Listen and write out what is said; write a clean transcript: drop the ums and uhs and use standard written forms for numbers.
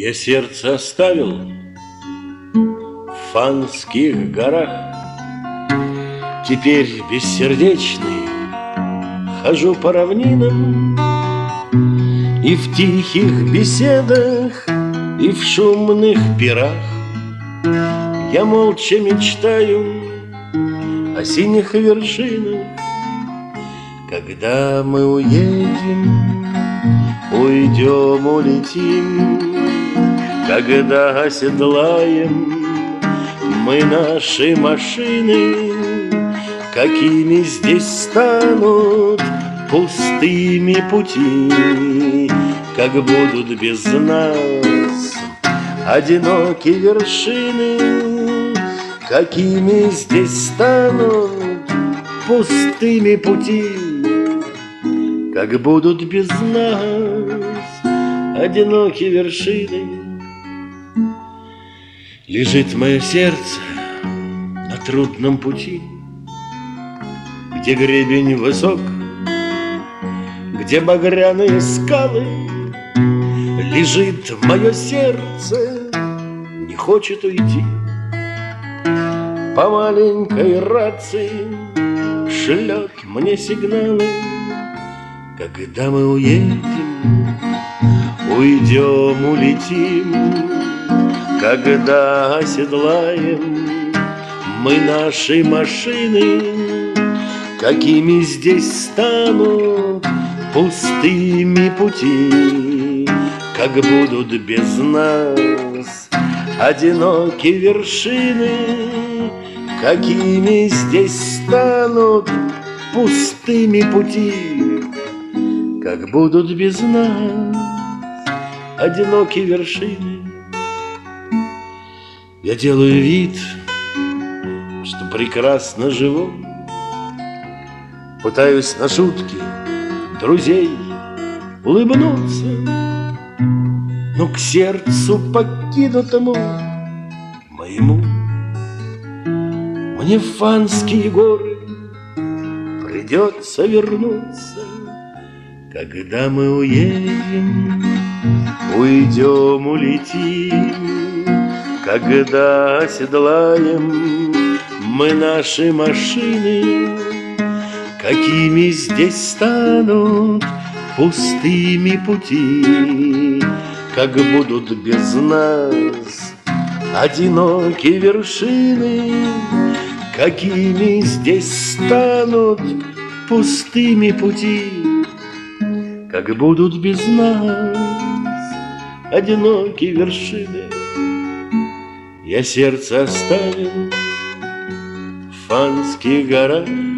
Я сердце оставил в Фанских горах. Теперь бессердечный хожу по равнинам, и в тихих беседах, и в шумных пирах я молча мечтаю о синих вершинах. Когда мы уедем, уйдем, улетим, когда оседлаем мы наши машины, какими здесь станут пустыми пути, как будут без нас одиноки вершины, какими здесь станут пустыми пути, как будут без нас одиноки вершины. Лежит мое сердце на трудном пути, где гребень высок, где багряные скалы. Лежит мое сердце, не хочет уйти. По маленькой рации шлет мне сигналы. Когда мы уедем, уйдем, улетим, когда оседлаем мы наши машины, какими здесь станут пустыми пути, как будут без нас одиноки вершины, какими здесь станут пустыми пути, как будут без нас одиноки вершины. Я делаю вид, что прекрасно живу, пытаюсь на шутки друзей улыбнуться, но к сердцу покинутому моему мне в Фанские горы придется вернуться. Когда мы уедем, уйдем, улетим, когда оседлаем мы наши машины, какими здесь станут пустыми пути, как будут без нас одиноки вершины, какими здесь станут пустыми пути, как будут без нас одиноки вершины. Я сердце оставил в Фанских горах.